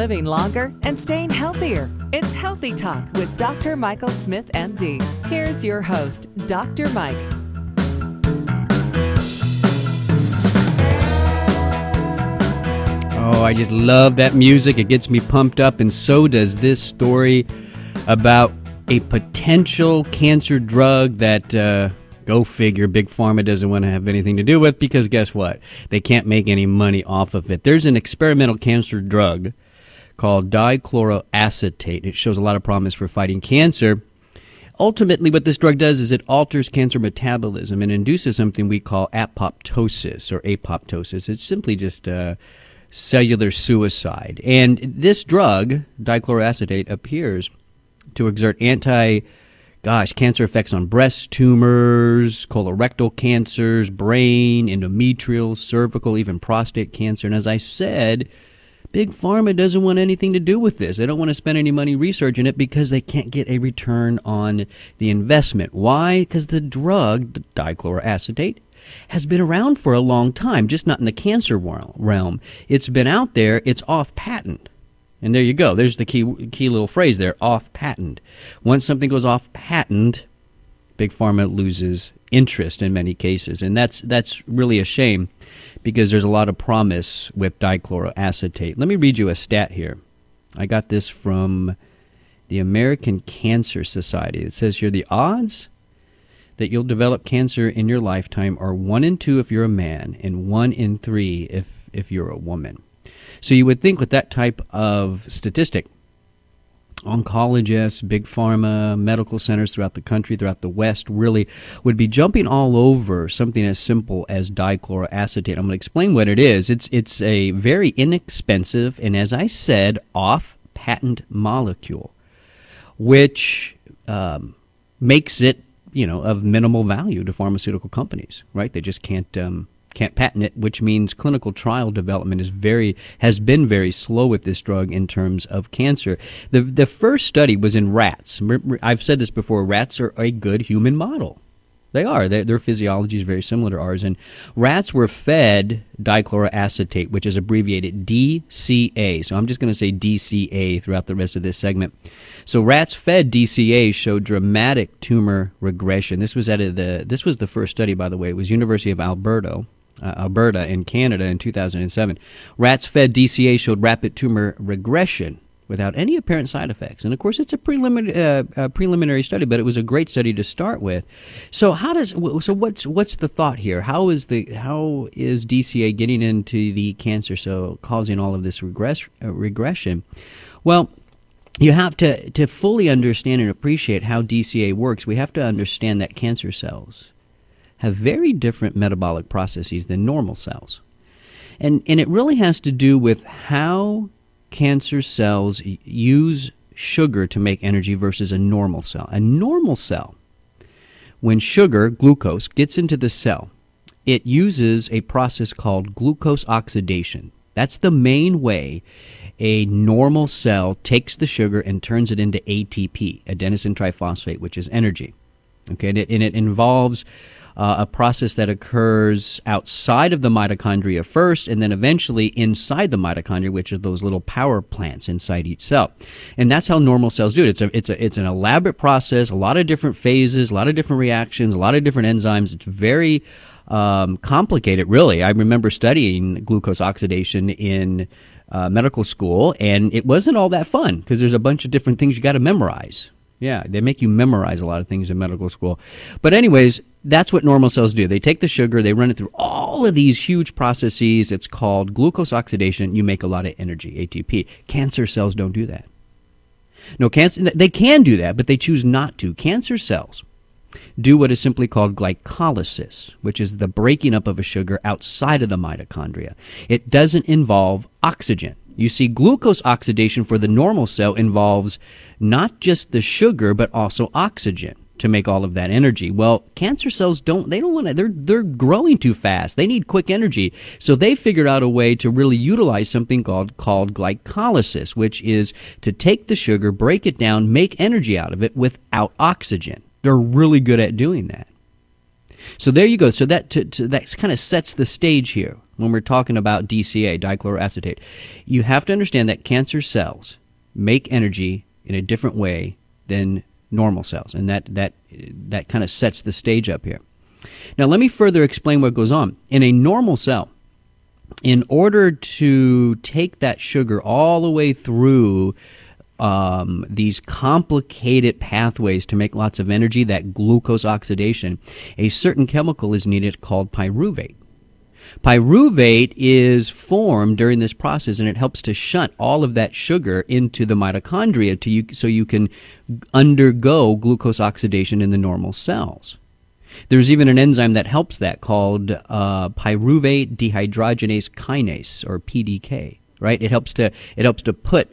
living longer and staying healthier. It's Healthy Talk with Dr. Michael Smith, MD. Here's your host, Dr. Mike. Oh, I just love that music. It gets me pumped up, and so does this story about a potential cancer drug that, go figure, Big Pharma doesn't want to have anything to do with, because guess what? They can't make any money off of it. There's an experimental cancer drug called dichloroacetate. It shows a lot of promise for fighting cancer. Ultimately, what this drug does is it alters cancer metabolism and induces something we call apoptosis or apoptosis. It's simply just cellular suicide. And this drug, dichloroacetate, appears to exert cancer effects on breast tumors, colorectal cancers, brain, endometrial, cervical, even prostate cancer. And as I said, Big Pharma doesn't want anything to do with this. They don't want to spend any money researching it because they can't get a return on the investment. Why? Because the drug, dichloroacetate, has been around for a long time, just not in the cancer realm. It's been out there. It's off patent. And there you go. There's the key little phrase there, off patent. Once something goes off patent, Big Pharma loses interest in many cases. And that's really a shame, because there's a lot of promise with dichloroacetate. Let me read you a stat here. I got this from the American Cancer Society. It says here, the odds that you'll develop cancer in your lifetime are 1 in 2 if you're a man and 1 in 3 if you're a woman. So you would think with that type of statistic, oncologists, Big Pharma, medical centers throughout the country, throughout the West, really would be jumping all over something as simple as dichloroacetate. I'm going to explain what it is. It's a very inexpensive and, as I said, off-patent molecule, which makes it, of minimal value to pharmaceutical companies, right? They just can't patent it, which means clinical trial development has been very slow with this drug in terms of cancer. The first study was in rats. I've said this before. Rats are a good human model. They are. Their physiology is very similar to ours. And rats were fed dichloroacetate, which is abbreviated DCA. So I'm just going to say DCA throughout the rest of this segment. So rats fed DCA showed dramatic tumor regression. This was the first study, by the way. It was University of Alberta in Canada in 2007. Rats fed DCA showed rapid tumor regression without any apparent side effects. And of course, it's a preliminary study, but it was a great study to start with. So what's the thought here? How is DCA getting into the cancer cell, causing all of this regression? Well, you have to fully understand and appreciate how DCA works. We have to understand that cancer cells have very different metabolic processes than normal cells. And it really has to do with how cancer cells use sugar to make energy versus a normal cell. A normal cell, when sugar, glucose, gets into the cell, it uses a process called glucose oxidation. That's the main way a normal cell takes the sugar and turns it into ATP, adenosine triphosphate, which is energy. Okay, and it involves a process that occurs outside of the mitochondria first, and then eventually inside the mitochondria, which are those little power plants inside each cell. And that's how normal cells do it. It's an elaborate process, a lot of different phases, a lot of different reactions, a lot of different enzymes. It's very complicated, really. I remember studying glucose oxidation in medical school, and it wasn't all that fun because there's a bunch of different things you got to memorize. Yeah, they make you memorize a lot of things in medical school. But anyways, that's what normal cells do. They take the sugar, they run it through all of these huge processes. It's called glucose oxidation. You make a lot of energy, ATP. Cancer cells don't do that. No, they can do that, but they choose not to. Cancer cells do what is simply called glycolysis, which is the breaking up of a sugar outside of the mitochondria. It doesn't involve oxygen. You see, glucose oxidation for the normal cell involves not just the sugar, but also oxygen to make all of that energy. Well, cancer cells they're growing too fast. They need quick energy. So they figured out a way to really utilize something called glycolysis, which is to take the sugar, break it down, make energy out of it without oxygen. They're really good at doing that. So there you go. So that that kind of sets the stage here when we're talking about DCA, dichloroacetate. You have to understand that cancer cells make energy in a different way than normal cells, and that kind of sets the stage up here. Now let me further explain what goes on. In a normal cell, in order to take that sugar all the way through these complicated pathways to make lots of energy, that glucose oxidation, a certain chemical is needed called pyruvate. Pyruvate is formed during this process, and it helps to shunt all of that sugar into the mitochondria so you can undergo glucose oxidation in the normal cells. There's even an enzyme that helps that called pyruvate dehydrogenase kinase, or PDK. Right? It helps to put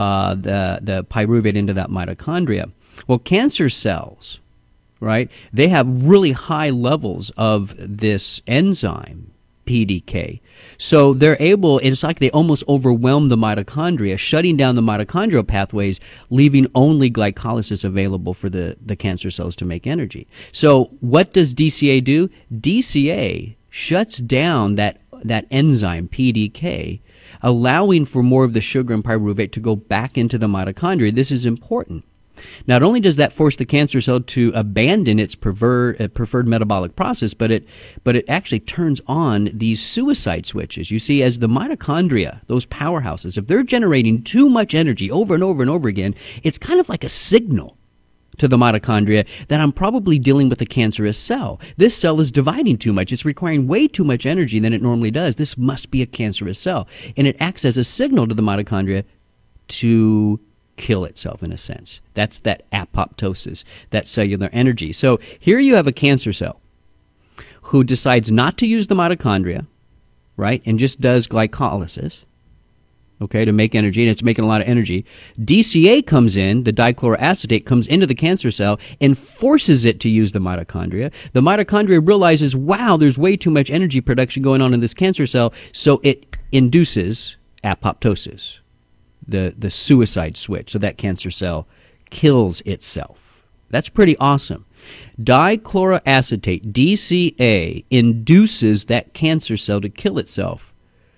the pyruvate into that mitochondria. Well, cancer cells, right? They have really high levels of this enzyme, PDK. So they're able, it's like they almost overwhelm the mitochondria, shutting down the mitochondrial pathways, leaving only glycolysis available for the cancer cells to make energy. So what does DCA do? DCA shuts down that enzyme, PDK, allowing for more of the sugar and pyruvate to go back into the mitochondria. This is important. Not only does that force the cancer cell to abandon its preferred metabolic process, but it actually turns on these suicide switches. You see, as the mitochondria, those powerhouses, if they're generating too much energy over and over and over again, it's kind of like a signal to the mitochondria that I'm probably dealing with a cancerous cell. This cell is dividing too much. It's requiring way too much energy than it normally does. This must be a cancerous cell. And it acts as a signal to the mitochondria to kill itself, in a sense. That's that apoptosis, that cellular energy. So here you have a cancer cell who decides not to use the mitochondria, right, and just does glycolysis, okay, to make energy, and it's making a lot of energy. DCA comes in, the dichloroacetate comes into the cancer cell and forces it to use the mitochondria. The mitochondria realizes, wow, there's way too much energy production going on in this cancer cell, so it induces apoptosis, the suicide switch, so that cancer cell kills itself. That's pretty awesome. Dichloroacetate, DCA, induces that cancer cell to kill itself.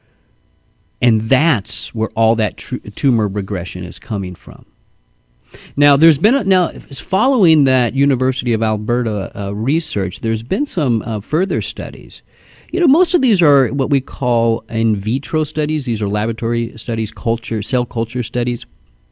And that's where all that tumor regression is coming from. Now, following that University of Alberta research, there's been some further studies. Most of these are what we call in vitro studies. These are laboratory studies, cell culture studies.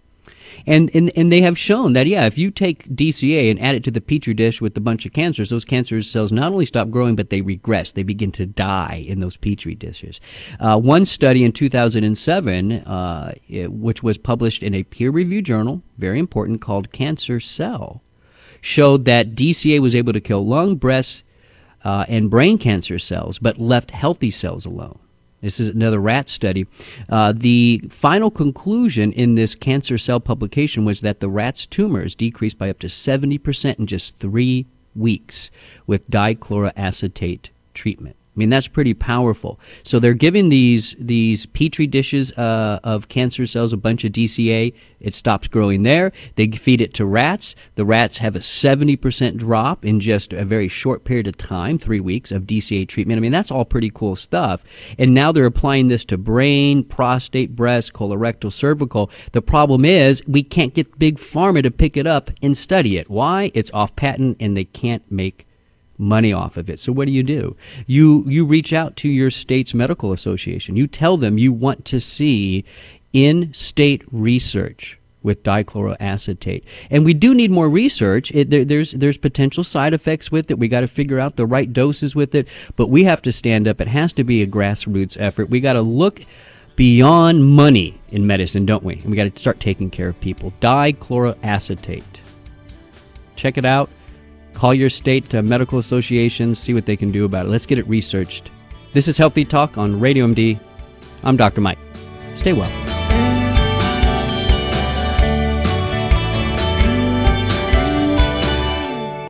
And they have shown that, if you take DCA and add it to the petri dish with a bunch of cancers, those cancer cells not only stop growing, but they regress. They begin to die in those petri dishes. One study in 2007, which was published in a peer-reviewed journal, very important, called Cancer Cell, showed that DCA was able to kill lung, breast, and brain cancer cells, but left healthy cells alone. This is another rat study. The final conclusion in this cancer cell publication was that the rat's tumors decreased by up to 70% in just 3 weeks with dichloroacetate treatment. I mean, that's pretty powerful. So they're giving these petri dishes of cancer cells a bunch of DCA. It stops growing there. They feed it to rats. The rats have a 70% drop in just a very short period of time, 3 weeks of DCA treatment. I mean, that's all pretty cool stuff. And now they're applying this to brain, prostate, breast, colorectal, cervical. The problem is we can't get Big Pharma to pick it up and study it. Why? It's off patent and they can't make money off of it. So what do? You reach out to your state's medical association. You tell them you want to see in-state research with dichloroacetate. And we do need more research. There's potential side effects with it. We got to figure out the right doses with it. But we have to stand up. It has to be a grassroots effort. We got to look beyond money in medicine, don't we? And we got to start taking care of people. Dichloroacetate. Check it out. Call your state medical associations, see what they can do about it. Let's get it researched. This is Healthy Talk on Radio MD. I'm Dr. Mike. Stay well.